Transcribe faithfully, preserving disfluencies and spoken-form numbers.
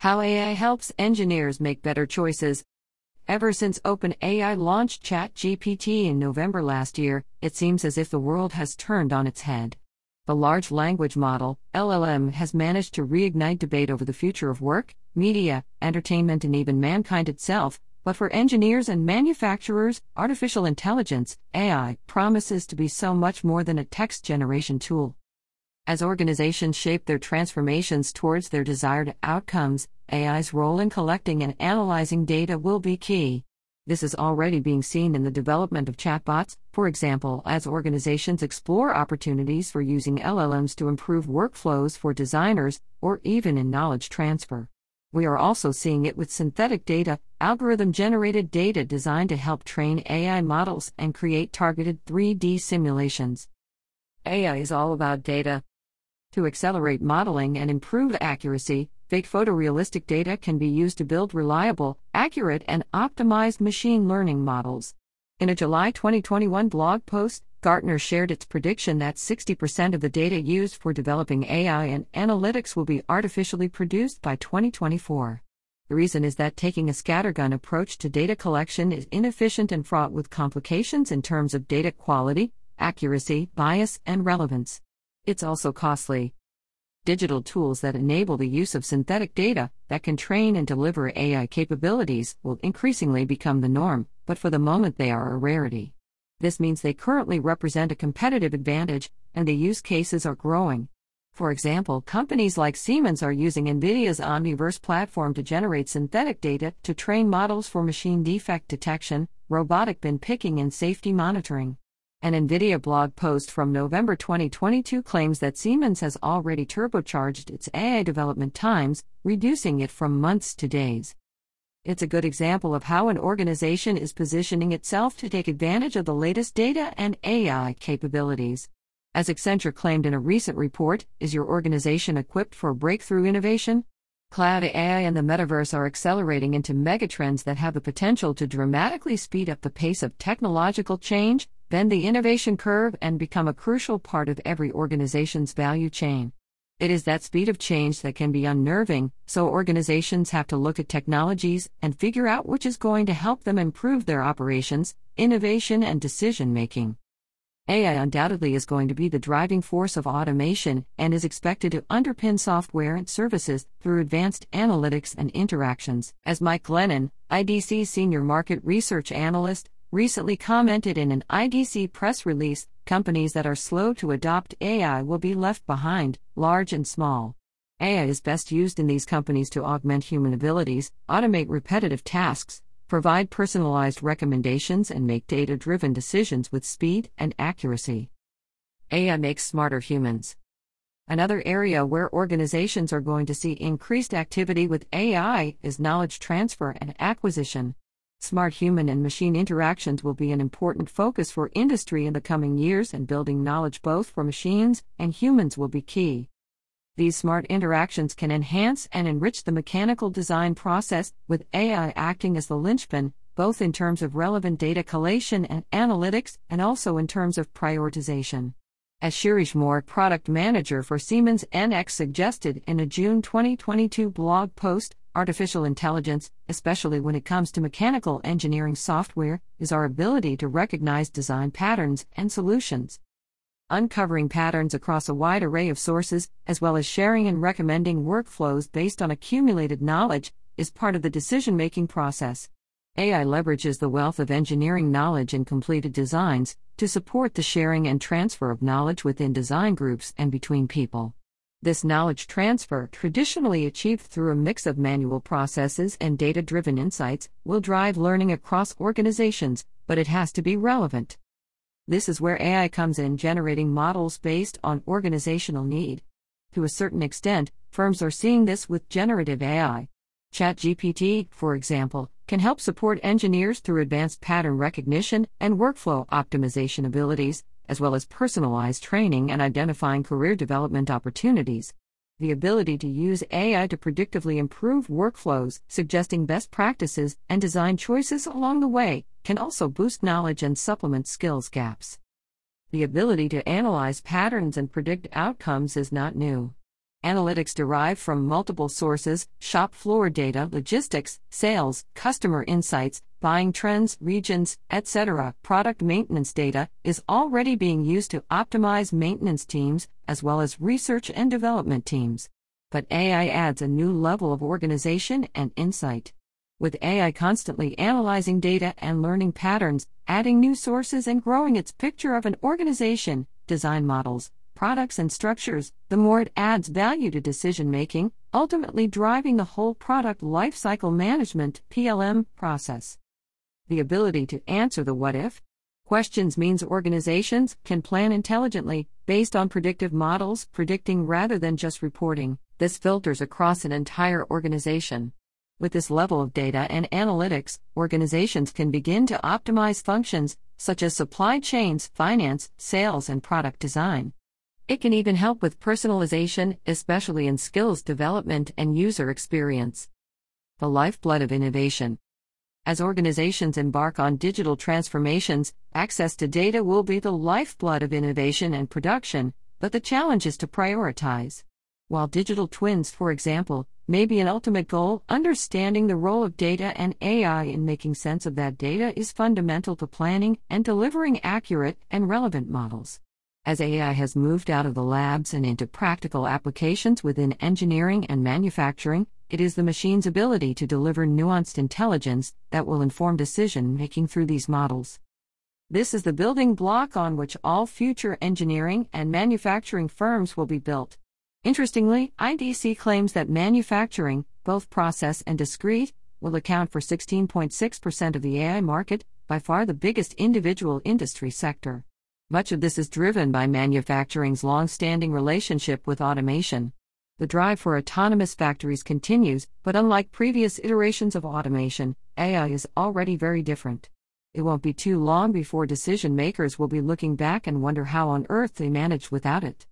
How A I helps engineers make better choices. Ever since OpenAI launched ChatGPT in November last year, it seems as if the world has turned on its head. The large language model, L L M, has managed to reignite debate over the future of work, media, entertainment, and even mankind itself. But for engineers and manufacturers, artificial intelligence, A I, promises to be so much more than a text generation tool. As organizations shape their transformations towards their desired outcomes, A I's role in collecting and analyzing data will be key. This is already being seen in the development of chatbots, for example, as organizations explore opportunities for using L L Ms to improve workflows for designers, or even in knowledge transfer. We are also seeing it with synthetic data, algorithm-generated data designed to help train A I models and create targeted three D simulations. A I is all about data. To accelerate modeling and improve accuracy, fake photorealistic data can be used to build reliable, accurate, and optimized machine learning models. In a July twenty twenty-one blog post, Gartner shared its prediction that sixty percent of the data used for developing A I and analytics will be artificially produced by twenty twenty-four. The reason is that taking a scattergun approach to data collection is inefficient and fraught with complications in terms of data quality, accuracy, bias, and relevance. It's also costly. Digital tools that enable the use of synthetic data that can train and deliver A I capabilities will increasingly become the norm, but for the moment they are a rarity. This means they currently represent a competitive advantage, and the use cases are growing. For example, companies like Siemens are using NVIDIA's Omniverse platform to generate synthetic data to train models for machine defect detection, robotic bin picking, and safety monitoring. An NVIDIA blog post from November twenty twenty-two claims that Siemens has already turbocharged its A I development times, reducing it from months to days. It's a good example of how an organization is positioning itself to take advantage of the latest data and A I capabilities. As Accenture claimed in a recent report, is your organization equipped for breakthrough innovation? Cloud A I and the metaverse are accelerating into megatrends that have the potential to dramatically speed up the pace of technological change, bend the innovation curve, and become a crucial part of every organization's value chain. It is that speed of change that can be unnerving, so organizations have to look at technologies and figure out which is going to help them improve their operations, innovation, and decision-making. A I undoubtedly is going to be the driving force of automation and is expected to underpin software and services through advanced analytics and interactions. As Mike Glennon, I D C Senior Market Research Analyst, recently commented in an I D C press release, companies that are slow to adopt A I will be left behind, large and small. A I is best used in these companies to augment human abilities, automate repetitive tasks, provide personalized recommendations, and make data-driven decisions with speed and accuracy. A I makes smarter humans. Another area where organizations are going to see increased activity with A I is knowledge transfer and acquisition. Smart human and machine interactions will be an important focus for industry in the coming years, and building knowledge both for machines and humans will be key. These smart interactions can enhance and enrich the mechanical design process, with A I acting as the linchpin, both in terms of relevant data collation and analytics, and also in terms of prioritization. As Shirish Moore, product manager for Siemens N X, suggested in a June twenty twenty-two blog post, artificial intelligence, especially when it comes to mechanical engineering software, is our ability to recognize design patterns and solutions. Uncovering patterns across a wide array of sources, as well as sharing and recommending workflows based on accumulated knowledge, is part of the decision-making process. A I leverages the wealth of engineering knowledge and completed designs to support the sharing and transfer of knowledge within design groups and between people. This knowledge transfer, traditionally achieved through a mix of manual processes and data-driven insights, will drive learning across organizations, but it has to be relevant. This is where A I comes in, generating models based on organizational need. To a certain extent, firms are seeing this with generative A I. ChatGPT, for example, can help support engineers through advanced pattern recognition and workflow optimization abilities, as well as personalized training and identifying career development opportunities. The ability to use A I to predictively improve workflows, suggesting best practices and design choices along the way, can also boost knowledge and supplement skills gaps. The ability to analyze patterns and predict outcomes is not new. Analytics derived from multiple sources: shop floor data, logistics, sales, customer insights, buying trends, regions, et cetera. Product maintenance data is already being used to optimize maintenance teams, as well as research and development teams. But A I adds a new level of organization and insight. With A I constantly analyzing data and learning patterns, adding new sources and growing its picture of an organization, design models, products and structures, the more it adds value to decision-making, ultimately driving the whole product lifecycle management (P L M) process. The ability to answer the what-if questions means organizations can plan intelligently, based on predictive models, predicting rather than just reporting. This filters across an entire organization. With this level of data and analytics, organizations can begin to optimize functions, such as supply chains, finance, sales, and product design. It can even help with personalization, especially in skills development and user experience. The lifeblood of innovation. As organizations embark on digital transformations, access to data will be the lifeblood of innovation and production, but the challenge is to prioritize. While digital twins, for example, may be an ultimate goal, understanding the role of data and A I in making sense of that data is fundamental to planning and delivering accurate and relevant models. As A I has moved out of the labs and into practical applications within engineering and manufacturing, it is the machine's ability to deliver nuanced intelligence that will inform decision-making through these models. This is the building block on which all future engineering and manufacturing firms will be built. Interestingly, I D C claims that manufacturing, both process and discrete, will account for sixteen point six percent of the A I market, by far the biggest individual industry sector. Much of this is driven by manufacturing's long-standing relationship with automation. The drive for autonomous factories continues, but unlike previous iterations of automation, A I is already very different. It won't be too long before decision makers will be looking back and wonder how on earth they managed without it.